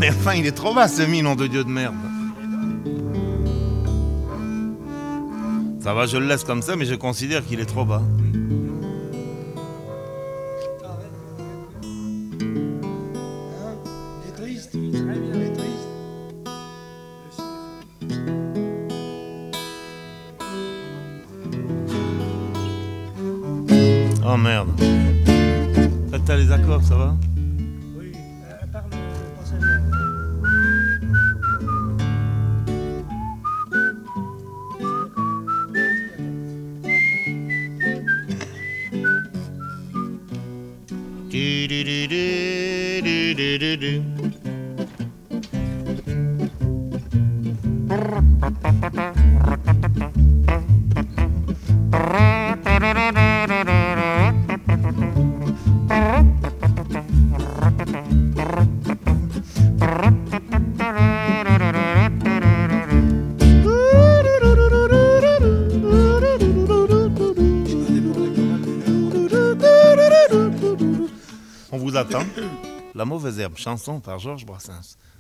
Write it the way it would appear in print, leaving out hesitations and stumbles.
mais enfin, il est trop bas ce mi, nom de Dieu de merde. Ça va, je le laisse comme ça, mais je considère qu'il est trop bas. Il est triste, très bien, il est triste. Oh merde. Là, t'as les accords, ça va? Oui, parle le passage. On vous attend. La mauvaise herbe, chanson par Georges Brassens.